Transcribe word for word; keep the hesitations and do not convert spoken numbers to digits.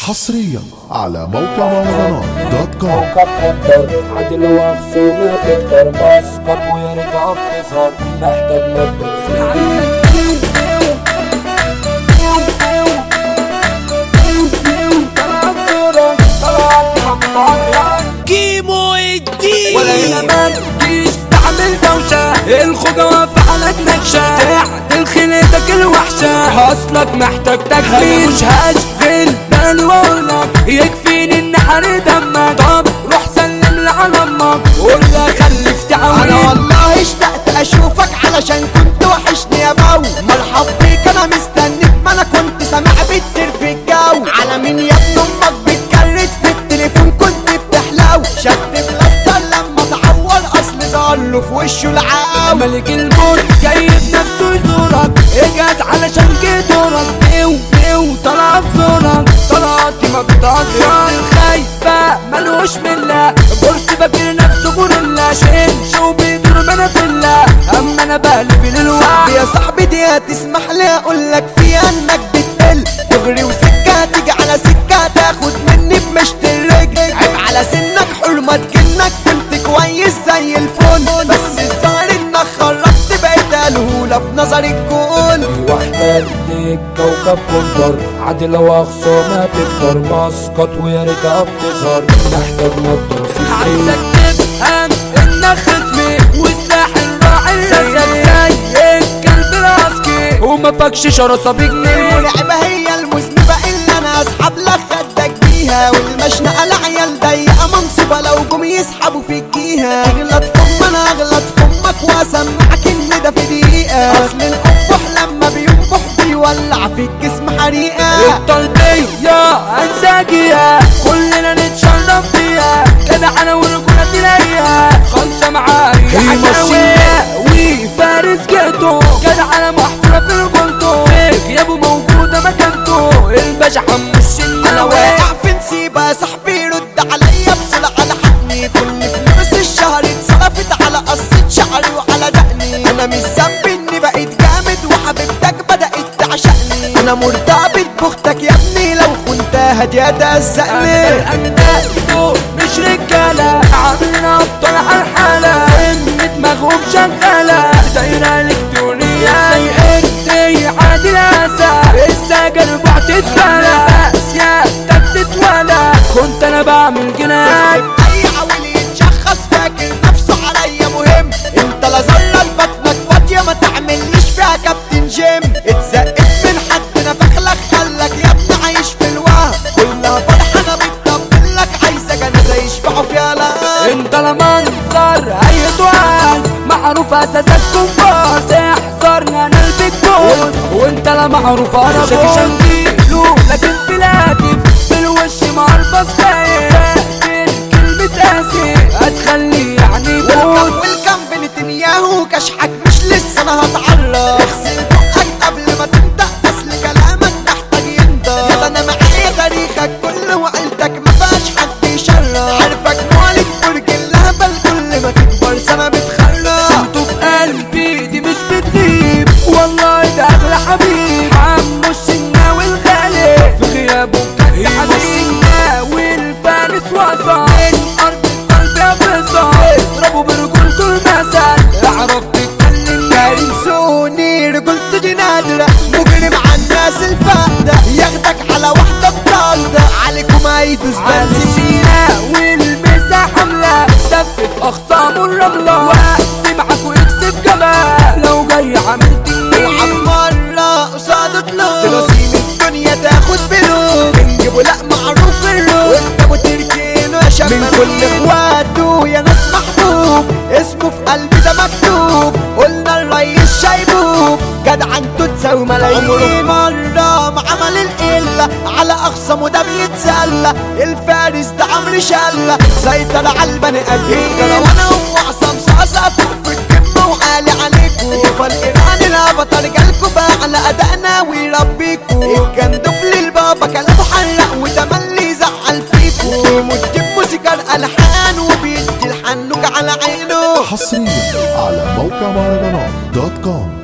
حصريا على موقع مهرجانات دوت كوم. كوكب قدر عدل ومقسومة تكتر مسقط ويرجع بتظهر محتاج مدرسة كيمو الدين ولا هنا ما تجيش تعمل دوشة الخوجة واقفة على نكشة تعدل خليتك الوحشة أصلك محتاج تكفير مش هشغل بالي واقولك يكفيني ان حرق دمك طب روح سلم لعلى امك ولا خلف تعاون انا والله اشتقت اشوفك علشان كنت وحشني يا باو مرحب بيك انا مستنيك ما انا كنت سامع بتطير في الجو على مين يا ابن امك بتكرت في التليفون كنت بتحلو شد بلاستر لما اتعور اصل ظهر له في وشه العاو ملك الموت جاي بنفسه يزورك اجهز علشان جدورك بيو بيو طلع بزورك طلعتي ما بتقطع الخايبة ملوش ملة بورس فاكر نفسه غوريلا شين شو بيدور منا فيلا اما انا بقلب للوعي يا صاحبي دي هتسمح لي اقولك فيها انك بتقل دغري وسكة تيجي على سكة تاخد مني بمشط الرجل عيب على سنك حرمة جنك كنت كويس زي الفل بس الظاهر انك خرجت بقيت قالهولة في نظر الكل واحدة ليك كوكب قدر عدل وخصومة تكتر مسقط ويرجع بتظهر محتاج مدرسة عايزك تفهم انك خصمي وسلاح الراعي ساسك زي الكلب العسكري وما فاكش شراسة بجنيه ولعبة هي المذنبة اللي انا اسحب لك خدك بيها والمشنقة العيال ضيقة منصبة لو جم يسحبوا فيك جيها اغلط فم انا اغلط فمك واسمعك ان ده في دقيقة اصل القبح لما بينبح بيولع في الجسم حريقة الطلبية انساجية كلنا نتشرف بيها كده انا ورجولة تلاقيها خالصة معايا حكاوية وفارس جهته كده انا محفورة في رجولته غيابه موجودة مكانته الباشا حمص النوى انا واقع في نسيبة يا صاحبي رد عليا بسرعة لحقني كل فلوس الشهر اتصرفت على قصة شعري وعلى دقني انا مش ذنبي اني بقيت جامد وحبيبتك بدأت تعشقني انا مرتبط باختك يا ابني لو خنتها دي هتهزقني الأجداد مش رجالة عاملين أبطال على الحالة سن دماغهم شغالة دايرة إلكترونية سيئتي عادي الأسى السجن بعت تتفلى سيادتك تتولى كنت أنا بعمل جنان اي عويل يتشخص فاكر نفسه عليا مهم انت لا ذرة بطنك فاضية ما تعمليش فيها كابتن جيم اتزقت من حد نفخلك خلك يا ابني عايش في الوهم كلها فرحة انا بتطبلك عايزة جنازة يشبعوا فيها لا انت لا منظر اي دعاء معروف اساسك كومبارس احذرني انا البيج بوس وانت لا معروف انا شاكي شنجيلو لكن في لاتف في الوش معرفة خايف كلمة قاسي هتخلي يعني بوس والكم بنتنياهو كشحك مش لسه انا هتعرف اغسل بقك قبل ما تنطق اصل كلامك محتاج ينضف يلا انا معايا تاريخك كله وعيلتك ما فيهاش حد يشرف عارفك مواليد برج الهبل كل ما تكبر سنه بتخرف صمته في قلبي دي مش بتغيب والله ده اغلى حبيب عمو الشناوي الغالي في غيابه كان حزين والفارس وصل من ارض القلب يا فيصل اضربوا برجولته المثل اعرف تتكلم ينسوني رجولته دي نادرة مجرم على الناس الفاقدة ياخدك على واحدة بطاردة عليكم هيدوس على بنزين السيرة والمسا حملة سفف اخصامه الرملة وقت معاك ويكسب جمال لو جاي عملت العب مرة قصاد طلوع تلوسين الدنيا تاخد فلوس نجيبه لا معروف الروح قدامه تركينه يا شباب من كل اخواته يا ناس محبوب اسمه في قلبي ده مكتوب قلنا الريس شايبوب جدع انتو تساوي ملايين مرة ما عمل القلة على اخصامه ده بيتسلى الفارس ده عمرو شلة سيطر على البني ادمين وانا ام عصام صاصة فوق في الكمة وعالي عليكو فالإيران الهبطة رجالكو بقى على أدائنا ويربيكو الجندف للبابا كلامه حرق وتملي يزعل فيكو مدب موسيقى الألحان وبيدي الحنوك على عينه حصريا على موقع مهرجانات دوت كوم.